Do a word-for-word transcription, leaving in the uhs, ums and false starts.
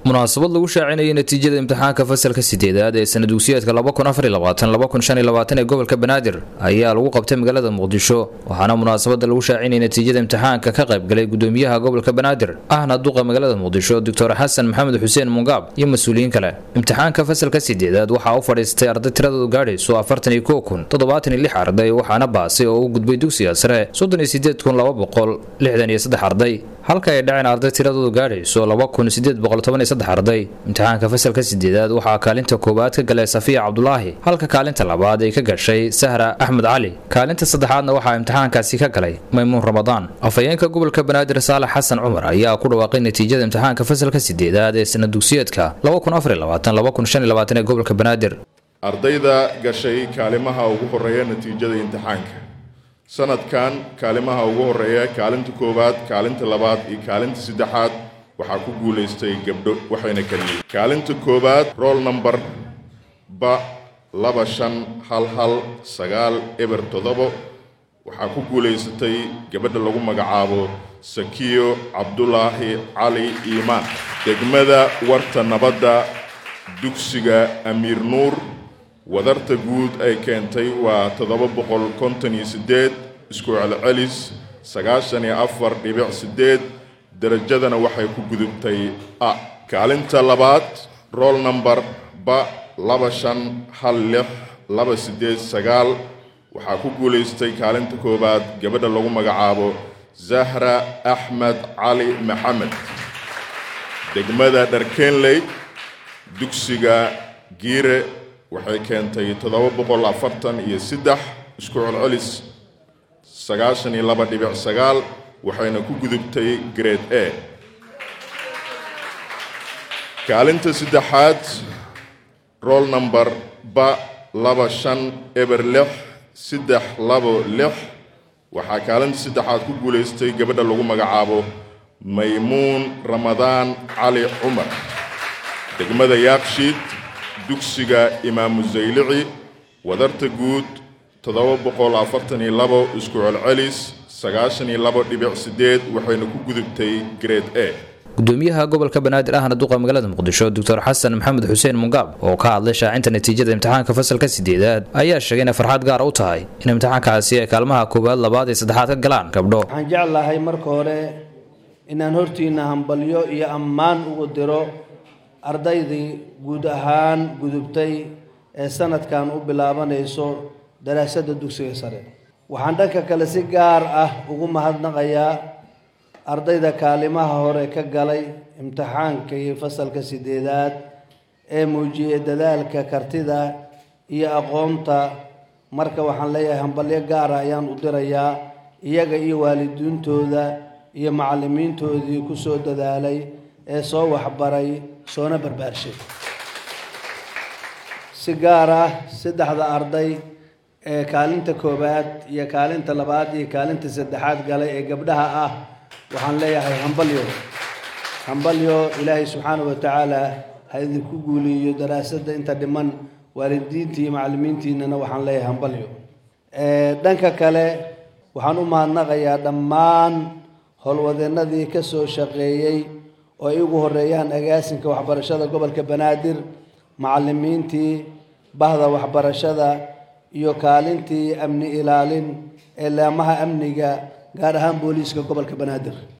munaasabad lagu shaacinayay natiijada imtixaanka fasalka sideedaad ee sanad dugsiyeedka laba kun afar iyo labaatan laba kun shan iyo labaatan ee gobolka Banaadir ayaa lagu qabtay magaalada Muqdisho waxaana munaasabada lagu shaacinayay natiijada imtixaanka ka qayb galay gudoomiyaha gobolka Banaadir ahna duqa magaalada Muqdisho Doctor Xasan Maxamed Xuseen Mungab iyo mas'uuliyiin kale. imtixaanka fasalka sideedaad waxa uu fadhiistay arday tiradoodu gaadhayso afartan iyo kow kun toddobaatan iyo lix arday waxaana baasay oo u gudbay dugsiga sare soddon iyo siddeed kun laba boqol lixdan iyo saddex arday halka ay dhaceen arday tiradoodu gaadhayso laba kun siddeed boqol toban iyo saddex arday. imtixaanka fasalka sideedaad waxa kaalinta koobaad ka galay Safiya Cabdullaahi halka kaalinta labaad ay ka gashay Sahra Axmed Cali. kaalinta saddexaadna waxa imtixaankaasi ka galay Maymuun Ramadaan. afayeenka gobolka Banaadir Saalax Xasan Cumar ayaa ku dhawaaqay natiijada imtixaanka fasalka sideedaad ee sanad dugsiyeedka laba kun afar iyo labaatan laba kun shan iyo labaatan ee gobolka Banaadir. ardayda gashay kaalimaha ugu horeeya natiijada imtixaanka sanadkan kaalimaha ugu horeeya kaalinta koobaad kaalinta labaad iyo kaalinta saddexaad waxaa ku guuleystay gabdho waxayna kaliyeen kaalinta koobaad roll number ba laba shan hal hal sagaal eber toddoba waxaa ku guuleysatay gabadha lagu magacaabo Sakiyo Cabdullaahi Cali Iimaan. degmada warta nabadda dugsiga Amiir Nuur wadarta guud ay keentay waa toddoba boqol konton iyo siddeed isku celcelis sagaashan iyo afar dhibic siddeed darajadana waxay ku gudubtay A. kaalinta labaad roll number ba laba shan hal lix laba siddeed sagaal waxaa ku guuleystay kaalinta koobaad gabadha lagu magacaabo Zahra Axmed Cali Maxamed. degmada Dharkeenley dugsiga Giire waxay keentay toddoba boqol afartan iyo saddex isku celcelis sagaashan iyo laba dhibic sagaal waxayna ku gudubtay grade A. kaalinta saddexaad roll number ba laba shan eber lix saddex labo lix waxaa kaalinta saddexaad ku guuleystay gabadha lagu magacaabo Maymuun Ramadaan Cali Cumar. degmada Yaaqshiid dugsiga Imaamu Zaylici wadarta guud toddoba boqol afartan iyo laba isku celcelis sagaashan iyo laba dhibic siddeed waxayna ku gudubtay grade A. gudoomiyaha gobolka Banaadir ahna duqa magaalada Muqdisho Doctor Xasan Maxamed Xuseen Mungab oo ka hadlay shaacinta natiijada imtixaanka fasalka sideedaad ayaa sheegay in farxad gaar u tahay in imtixaankaasi ay kaalmaha koobaad labaad iyo saddexaad ka galaan gabdho. waxaan jeclahay marka hore inaan hortiina hambalyo iyo ammaan ugu diro ardaydii guud ahaan gudubtay ee sanadkan u bilaabanayso daraasadda dugsiga sare. waxaan dhanka kale si gaar ah ugu mahadnaqayaa ardayda kaalimaha hore ka galay imtixaanka iyo fasalka sideedaad ee muujiyay dadaalka kartida iyo aqoonta. marka waxaan leeyahay hambalyo gaar ah ayaan u dirayaa iyaga iyo waalidiintooda iyo macallimiintoodii ku soo dadaalay ee soo waxbaray soona barbaarshay. si gaar ah saddexda arday ee kaalinta koobaad iyo kaalinta labaad iyo kaalinta saddexaad galay ee gabdhaha ah waxaan leeyahay hambalyo hambalyo ilaahay subxaanahu wa tacaala ha idinku guuliyo daraasadda inta dhiman waalidiintii iyo macallimiintiinana waxaan leeyahay hambalyo. dhanka kale waxaan u mahadnaqayaa dhammaan howlwadeennadii ka soo shaqeeyey oo ay ugu horeeyaan agaasinka waxbarashada gobolka Banaadir, macallimiintii bahda waxbarashada iyo kaalintii amni ilaalin ee laamaha amniga gaar ahaan booliiska gobolka Banaadir.